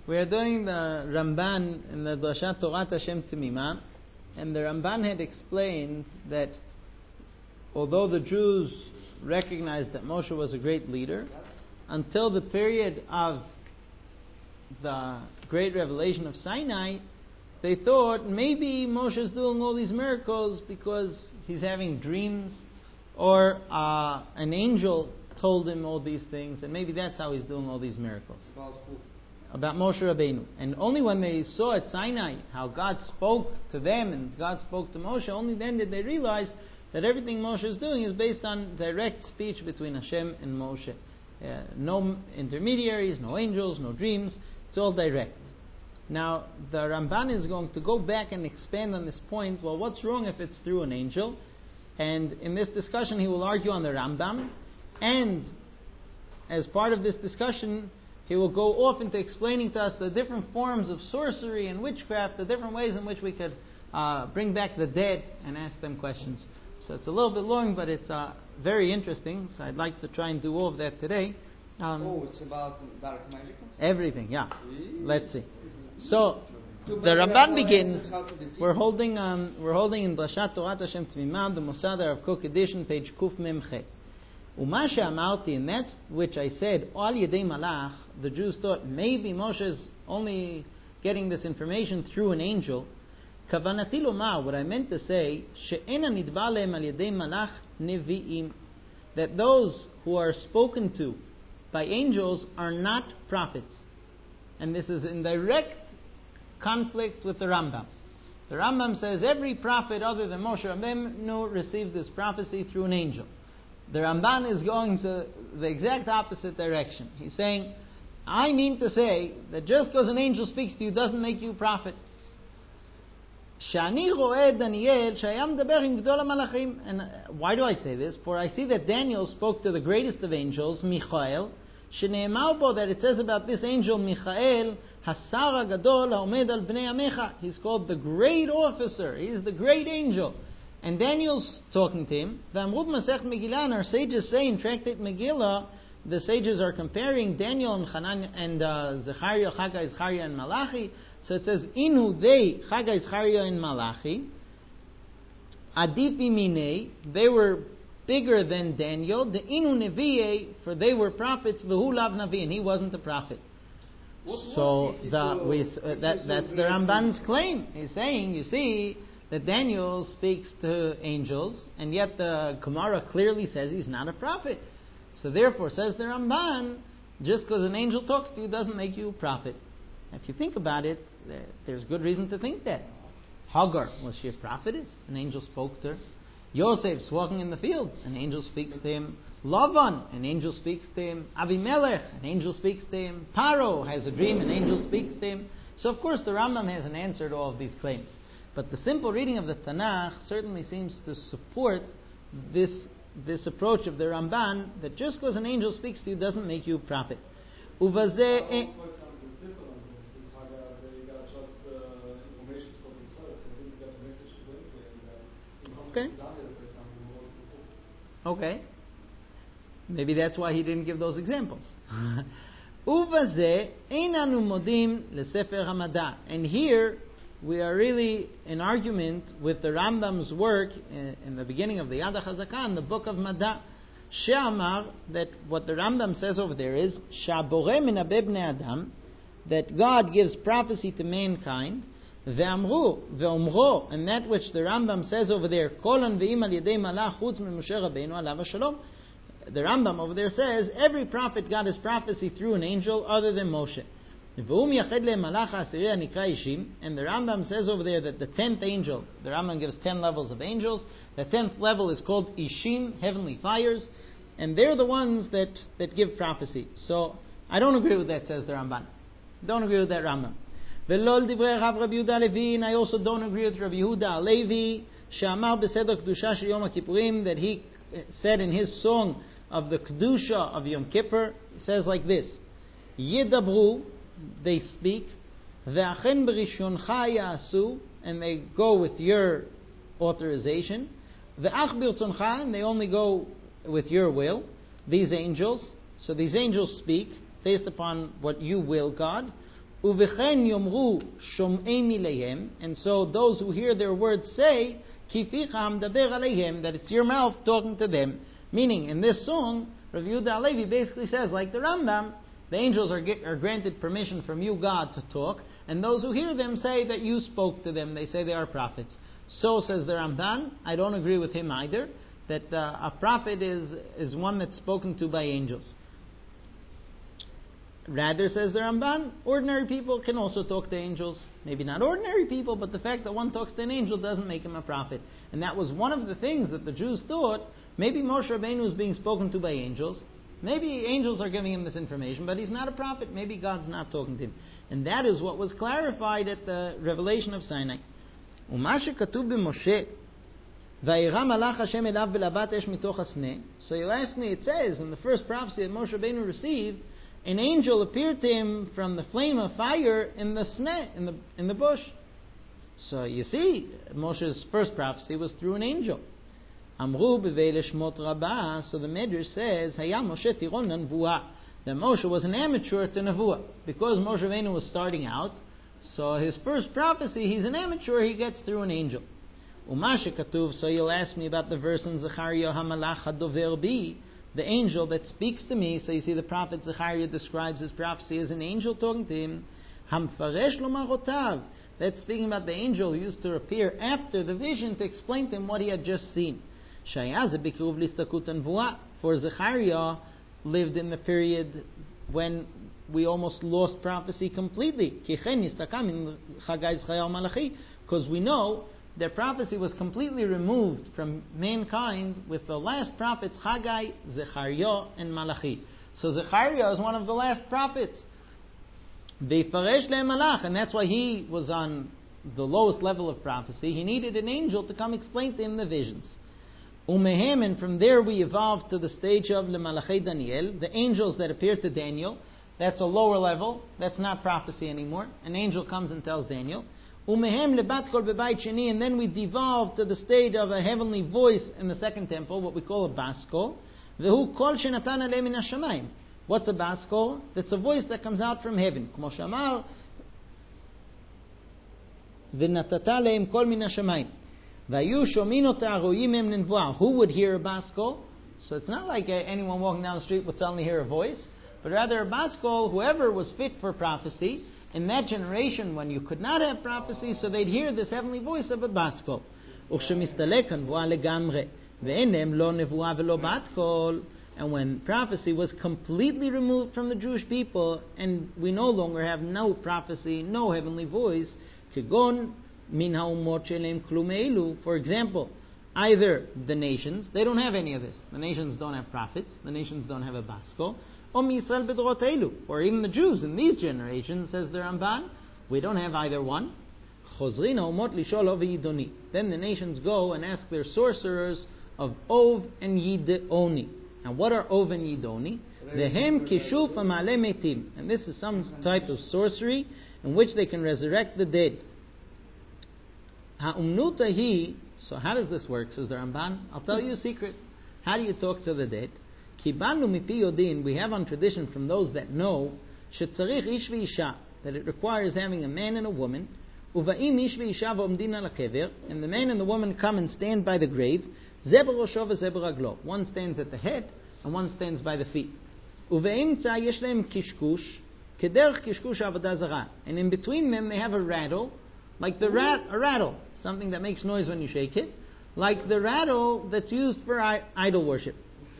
We are doing the Ramban in the Drashat Torat Hashem Temimah, and the Ramban had explained that although the Jews recognized that Moshe was a great leader, until the period of the great revelation of Sinai, they thought maybe Moshe is doing all these miracles because he's having dreams, or an angel told him all these things, and maybe that's how he's doing all these miracles. About Moshe Rabbeinu. And only when they saw at Sinai how God spoke to them and God spoke to Moshe, only then did they realize that everything Moshe is doing is based on direct speech between Hashem and Moshe. No intermediaries, no angels, no dreams. It's all direct. Now, the Ramban is going to go back and expand on this point. Well, what's wrong if it's through an angel? And in this discussion, he will argue on the Rambam. And as part of this discussion, he will go off into explaining to us the different forms of sorcery and witchcraft, the different ways in which we could bring back the dead and ask them questions. So it's a little bit long, but it's very interesting. So I'd like to try and do all of that today. It's about dark magic? Everything, yeah. Let's see. So the Ramban begins. We're holding in Drashat Torat Hashem Temimah, the Mosad Rav Kook edition, page Kuf Mem Chet. Uma she'amarti, and that's which I said, Al Yedei Malach, the Jews thought maybe Moshe is only getting this information through an angel. Kavanati lomar, what I meant to say, she'ena nidba lehem al Yedei Malach nevi'im, that those who are spoken to by angels are not prophets. And this is in direct conflict with the Rambam. The Rambam says every prophet other than Moshe Rabbeinu received this prophecy through an angel. The Ramban is going to the exact opposite direction. He's saying, I mean to say that just because an angel speaks to you doesn't make you a prophet. And why do I say this? For I see that Daniel spoke to the greatest of angels, Michael, that it says about this angel, Michael, Hasar Gadol Haomed al Bnei Amecha. He's called the great officer. He's the great angel. And Daniel's talking to him. V'amrut Masech Megillah, and our sages say in Tractate Megillah, the sages are comparing Daniel and Hanan and Zechariah, Chagai, Zechariah, and Malachi. So it says, Inu they, Chagai, Zechariah, and Malachi, Adifi Minei, they were bigger than Daniel. The Inu Nevi'e, for they were prophets. V'hu Lav Navi, and he wasn't a prophet. So that's the Ramban's claim. He's saying, you see, that Daniel speaks to angels, and yet the Gemara clearly says he's not a prophet. So therefore, says the Ramban, just because an angel talks to you doesn't make you a prophet. If you think about it, there's good reason to think that. Hagar, was she a prophetess? An angel spoke to her. Yosef's walking in the field, an angel speaks to him. Lavan, an angel speaks to him. Avimelech, an angel speaks to him. Paro has a dream, an angel speaks to him. So of course the Rambam has an answer to all of these claims. But the simple reading of the Tanakh certainly seems to support this approach of the Ramban, that just because an angel speaks to you doesn't make you a prophet. Uvazeh. Okay. Maybe that's why he didn't give those examples. Uvazeh einanu modim leSefer Hamada. And here we are really in argument with the Rambam's work in the beginning of the Yad HaChazakah, in the book of Mada. She'amar, that what the Rambam says over there is, Sha'boreh minabeh bnei Adam, that God gives prophecy to mankind, ve'omro, and that which the Rambam says over there, Kolan ve'im al yedei malach chutz min Moshe Rabbeinu alav hashalom. The Rambam over there says, every prophet got his prophecy through an angel other than Moshe. And the Rambam says over there that the 10th angel, the Rambam gives 10 levels of angels, the 10th level is called Ishim, heavenly fires, and they're the ones that give prophecy. So I don't agree with that, says the Ramban. Don't agree with that Rambam. And I also don't agree with Rabbi Yehuda Halevi, that he said in his song of the Kedusha of Yom Kippur, he says like this, Yidabru, they speak, Ve'achen b'rishoncha ya'asu, and they go with your authorization, Ve'ach b'rtzoncha, and they only go with your will, these angels. So these angels speak based upon what you will, God. Uvechen yomru shom'ei mileihem, and so those who hear their words say, Kificham daber aleihem, that it's your mouth talking to them. Meaning, in this song, Rav Yehuda Halevi basically says, like the Rambam, the angels are granted permission from you, God, to talk, and those who hear them say that you spoke to them. They say they are prophets. So says the Ramban. I don't agree with him either, that a prophet is one that's spoken to by angels. Rather, says the Ramban, ordinary people can also talk to angels. Maybe not ordinary people, but the fact that one talks to an angel doesn't make him a prophet. And that was one of the things that the Jews thought, maybe Moshe Rabbeinu is being spoken to by angels. Maybe angels are giving him this information, but he's not a prophet. Maybe God's not talking to him. And that is what was clarified at the revelation of Sinai. ומה שכתוב במשה, וירא מלאך השם אליו בלהבת אש מתוך הסנה. So you ask me, it says in the first prophecy that Moshe Rabbeinu received, an angel appeared to him from the flame of fire in the sneh, in the bush. So you see, Moshe's first prophecy was through an angel. Amru b'vei shmot rabah. So the Medrash says, Haya Moshe tiron nevuah. That Moshe was an amateur to nevuah. Because Moshe Rabbeinu was starting out, so his first prophecy, he's an amateur, he gets through an angel. Uma shekatuv. So you'll ask me about the verse in Zechariah, Hamalach hadover bi, the angel that speaks to me. So you see the prophet Zechariah describes his prophecy as an angel talking to him. Hamfaresh lo marotav. That's speaking about the angel who used to appear after the vision to explain to him what he had just seen. Shaya ze b'kiruv listakut nevuah. For Zechariah lived in the period when we almost lost prophecy completely. Because we know that prophecy was completely removed from mankind with the last prophets, Haggai, Zechariah, and Malachi. So Zechariah is one of the last prophets. And that's why he was on the lowest level of prophecy. He needed an angel to come explain to him the visions. Umehem, and from there we evolved to the stage of Le Malachei Daniel, the angels that appeared to Daniel. That's a lower level. That's not prophecy anymore. An angel comes and tells Daniel. Umehem lebat kol bebait sheni, and then we devolved to the stage of a heavenly voice in the second temple, what we call a baskol. Vehu kol shenatan alei min hashamayim. What's a baskol? That's a voice that comes out from heaven. Kmo shamar v'natata leim kol min hashamayim. Vayu shomin ota aroyim em nenvuah. Who would hear a baskol? So it's not like anyone walking down the street would suddenly hear a voice, but rather a baskol, whoever was fit for prophecy. In that generation, when you could not have prophecy, so they'd hear this heavenly voice of a baskol. And when prophecy was completely removed from the Jewish people, and we no longer have no prophecy, no heavenly voice, for example, either the nations, they don't have any of this. The nations don't have prophets. The nations don't have a baskol. Or even the Jews in these generations, says the Ramban, we don't have either one. Then the nations go and ask their sorcerers of Ov and Yidoni. And what are Ov and Yidoni? Vehem kishuf amale metim. And this is some type of sorcery in which they can resurrect the dead. Ha'umnutahi. So how does this work, says the Ramban? I'll tell you a secret. How do you talk to the dead? We have on tradition from those that know that it requires having a man and a woman, and the man and the woman come and stand by the grave. One stands at the head and one stands by the feet. And in between them they have a rattle, like a rattle, something that makes noise when you shake it, like the rattle that's used for idol worship.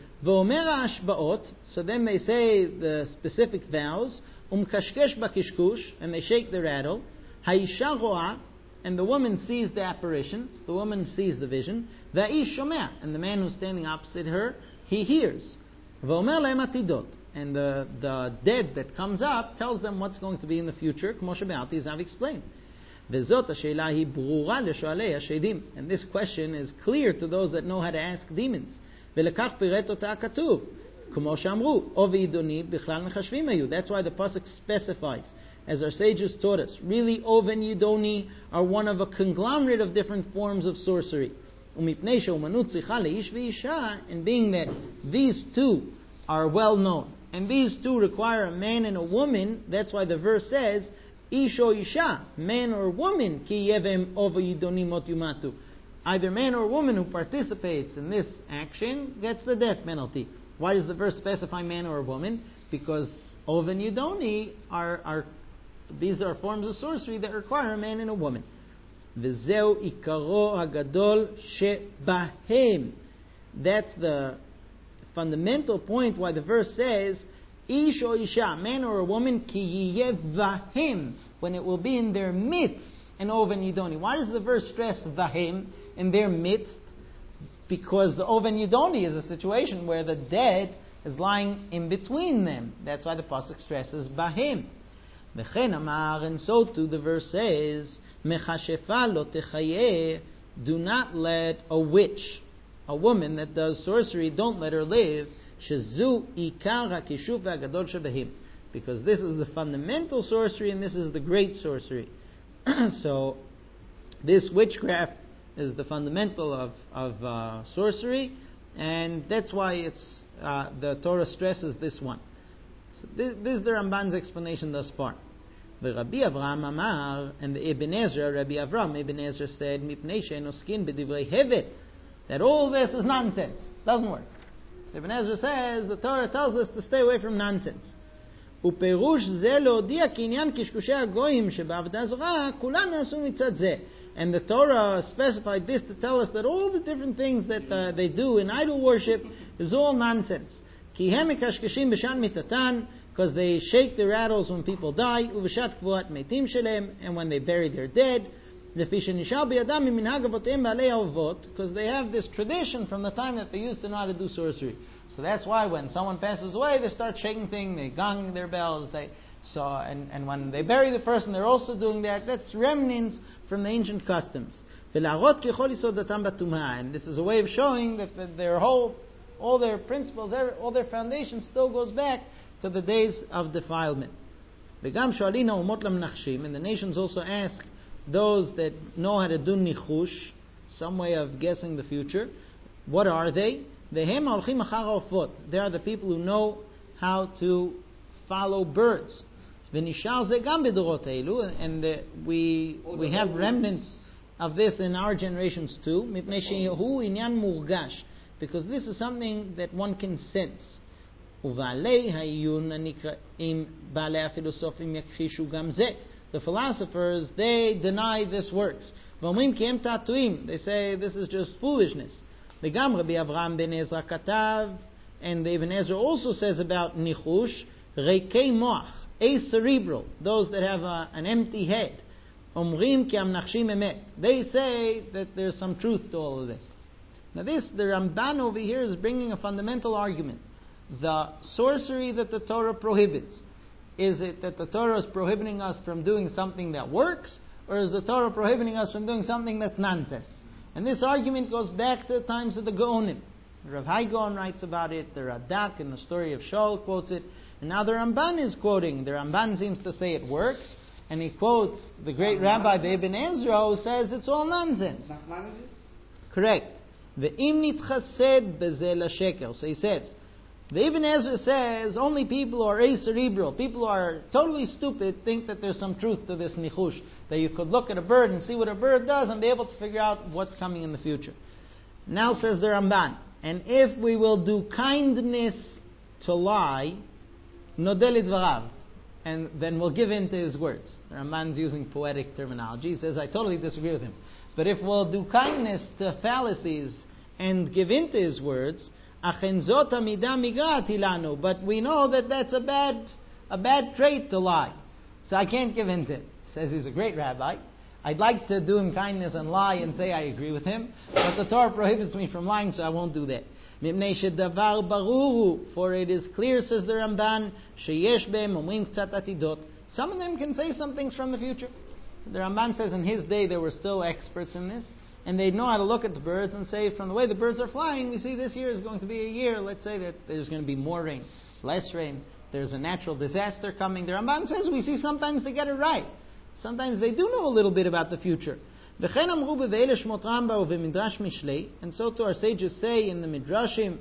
So then they say the specific vows, umkashkesh bakishkush, and they shake the rattle. Haisha roa, and the woman sees the apparition, the woman sees the vision. Va'ish shomea, and the man who's standing opposite her, he hears. V'omer lehem atidot, and the dead that comes up tells them what's going to be in the future. Kmo shebe'alti, as I've explained. Vezot ha'sheila hi brura leshoalei hashedim, and this question is clear to those that know how to ask demons. ולכך פירט אותה הכתוב, כמו שאמרו, או ועידוני בכלל מחשבים היו. That's why the pasuk specifies, as our sages taught us, really Ov and Yidoni are one of a conglomerate of different forms of sorcery. ומפני שהאומנות צריכה לאיש ואישה, and being that these two are well known, and these two require a man and a woman, that's why the verse says, Isho isha, man or woman, ki yevem over yidonimot yumatu. Either man or woman who participates in this action gets the death penalty. Why does the verse specify man or woman? Because oven yidoni these are forms of sorcery that require a man and a woman. V'zeu ikaro hagadol shebahem. That's the fundamental point why the verse says, Ish or isha, man or a woman, ki yiyev vahim, when it will be in their midst, an oven yidoni. Why does the verse stress vahim, in their midst? Because the oven yidoni is a situation where the dead is lying in between them. That's why the pasuk stresses bahim. V'chen amar, and so too the verse says, mechashefa lo techayeh, do not let a witch, a woman that does sorcery, don't let her live. Shezu ikar hakishuv v'agadol shebehim, because this is the fundamental sorcery and this is the great sorcery. So this witchcraft is the fundamental of sorcery, and that's why it's the Torah stresses this one. So this is the Ramban's explanation thus far. The Rabbi Avraham Amar, and the Ibn Ezra, Rabbi Avraham Ibn Ezra said, Mipnei she'enoskin b'divrei hevet, that all this is nonsense, doesn't work. Ibn Ezra says the Torah tells us to stay away from nonsense. ופירוש זה להודיע כעניין קשקושי הגויים שבעבודה זרה כולן נעשו מצד זה. And the Torah specified this to tell us that all the different things that they do in idol worship is all nonsense. כי הם מקשקשים בשעת מיתתן, because they shake their rattles when people die, ובשעת קבורת מתים שלהם, and when they bury their dead, לפי שנשאר בידם ממנהג אבותיהם בעלי האבות, because they have this tradition from the time that they used to know how to do sorcery. So that's why when someone passes away, they start shaking things, they gong their bells, and when they bury the person, they're also doing that. That's remnants from the ancient customs. And this is a way of showing that their all their principles, all their foundation still goes back to the days of defilement. And the nations also ask those that know how to do nichush, some way of guessing the future. What are they? They are the people who know how to follow birds. And we have remnants of this in our generations too, because this is something that one can sense. The philosophers, they deny this works. They say this is just foolishness. וגם רבי אברהם בן עזרא כתב, and Ibn Ezra also says about nichush, ריקי מוח, acerebral, those that have an empty head. אומרים כי המנחשים אמת. They say that there's some truth to all of this. Now the Ramban over here is bringing a fundamental argument. The sorcery that the Torah prohibits, is it that the Torah is prohibiting us from doing something that works, or is the Torah prohibiting us from doing something that's nonsense? And this argument goes back to the times of the Gaonim. Rav Hai Gaon writes about it, the Radak in the story of Shaul quotes it, and now the Ramban is quoting. The Ramban seems to say it works, and he quotes the great Rabbi Ibn Ezra who says it's all nonsense. Correct. Ve'im nitchased b'zeh l'sheker. So he says, the Ibn Ezra says only people who are acerebral, people who are totally stupid, think that there's some truth to this nichush, that you could look at a bird and see what a bird does and be able to figure out what's coming in the future. Now says the Ramban, and if we will do kindness to lie, nodeh lidvarav, and then we'll give in to his words. The Ramban's using poetic terminology. He says, I totally disagree with him. But if we'll do kindness to fallacies and give in to his words, but we know that that's a bad trait to lie. So I can't give in to it. Says he's a great rabbi. I'd like to do him kindness and lie and say I agree with him, but the Torah prohibits me from lying, so I won't do that. For it is clear, says the Ramban, some of them can say some things from the future. The Ramban says in his day there were still experts in this, and they know how to look at the birds and say, from the way the birds are flying, we see this year is going to be a year, let's say that there's going to be more rain, less rain, there's a natural disaster coming. The Ramban says we see sometimes they get it right. Sometimes they do know a little bit about the future. And so to our sages say in the Midrashim,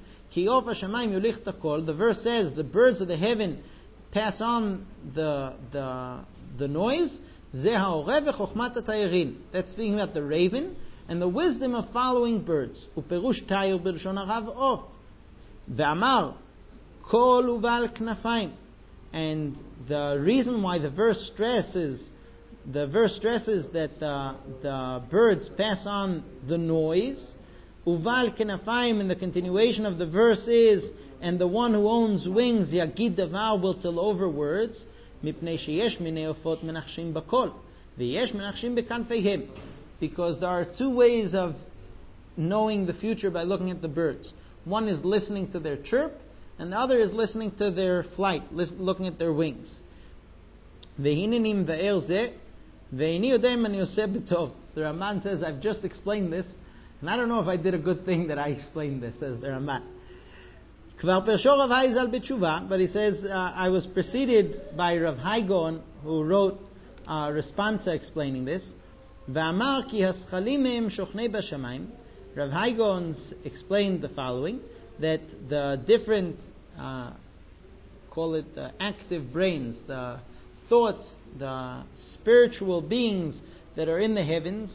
the verse says, the birds of the heaven pass on the the noise. Zeh ha'oreh v'chokhmat ha'tayirin. That's speaking about the raven and the wisdom of following birds. Uperush tayir b'lshon harav of. Ve'amar kol uval knafayim. And the reason why the verse stresses that the birds pass on the noise. Uval knafayim, in the continuation of the verse is, and the one who owns wings, yagid davar, will tell over words. Mipnei sheyesh minei ofot menachshim bakol, veyesh menachshim bekanfeihem. Because there are two ways of knowing the future by looking at the birds. One is listening to their chirp, and the other is listening to their flight, looking at their wings. Vehinenim ve'er zeh, ve'ini yodem ani yoseh b'tov. The Ramban says, I've just explained this, and I don't know if I did a good thing that I explained this, says the Ramban. Kvar persho Rav Hai Zal b'tshuva, but he says, I was preceded by Rav Hai Gaon, who wrote a responsa explaining this. Ve'amar ki haschalim mehem shochnei b'shamayim. Rav Hai Gaon explained the following, that the different, call it the active brains, the thoughts, the spiritual beings that are in the heavens,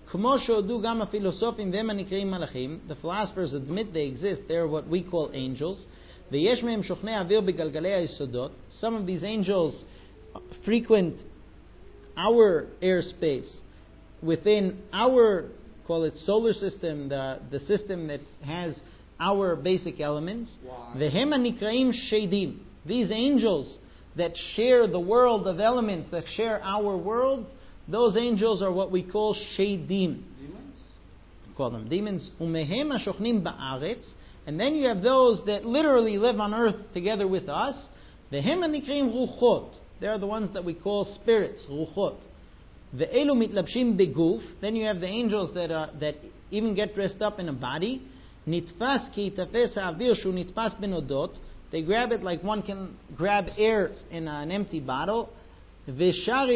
the philosophers admit they exist. They're what we call angels. Some of these angels frequent our airspace within our, call it solar system, the system that has our basic elements. These angels that share the world of elements, that share our world, those angels are what we call Shadim. Demons? Call them demons. And then you have those that literally live on earth together with us. They are the ones that we call spirits, ruchot. Then you have the angels that even get dressed up in a body. They grab it like one can grab air in an empty bottle. And Rav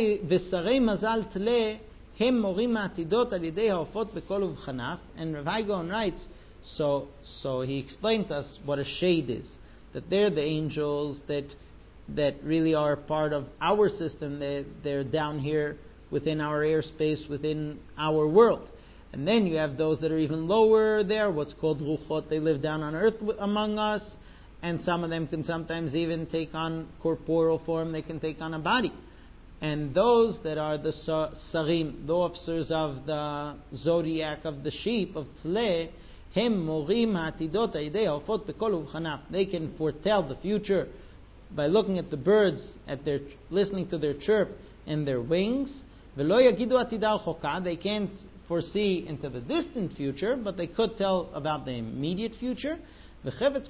Hai Gaon writes, so he explained to us what a shade is. That they're the angels that really are part of our system. They're down here within our airspace, within our world. And then you have those that are even lower there, what's called ruchot. They live down on earth among us, and some of them can sometimes even take on corporeal form. They can take on a body. And those that are the sarim, the officers of the zodiac of the sheep of Tleh, hem morim hatidot aidei ha'ofot bekol uvchanaf. They can foretell the future by looking at the birds, listening to their chirp and their wings. V'lo yagidu atidar choka. They can't foresee into the distant future, but they could tell about the immediate future. And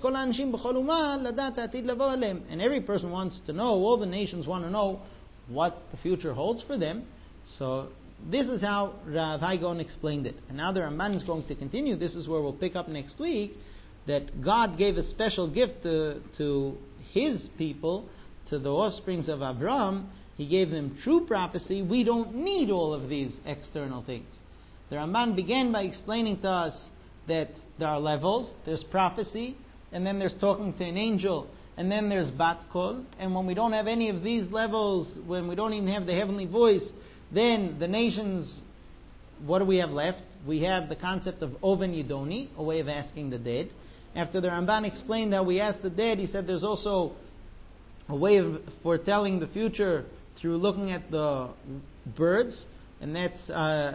every person wants to know, all the nations want to know what the future holds for them. So this is how Rav Hai Gaon explained it. And now the Ramban is going to continue. This is where we'll pick up next week, that God gave a special gift to His people, to the offsprings of Abraham. He gave them true prophecy. We don't need all of these external things. The Ramban began by explaining to us that there are levels. There's prophecy, and then there's talking to an angel, and then there's bat kol. And when we don't have any of these levels, when we don't even have the heavenly voice, then the nations, what do we have left? We have the concept of oven yidoni, a way of asking the dead. After the Ramban explained how we ask the dead, he said there's also a way of foretelling the future through looking at the birds, and that's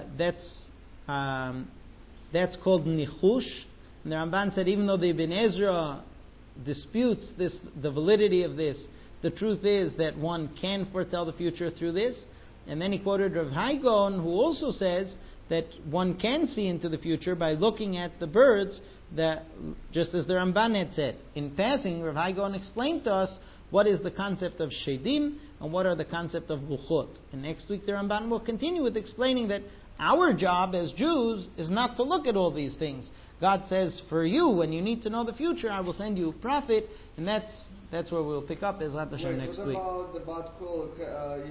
called nichush. And the Ramban said even though the Ibn Ezra disputes this, the validity of this, the truth is that one can foretell the future through this. And then he quoted Rav Hai Gaon, who also says that one can see into the future by looking at the birds, that just as the Ramban had said. In passing, Rav Hai Gaon explained to us what is the concept of shedim and what are the concept of ruchot. And next week the Ramban will continue with explaining that our job as Jews is not to look at all these things. God says, for you, when you need to know the future, I will send you a prophet, and that's where we'll pick up Ezrat Hashem next week. What about the bat kol?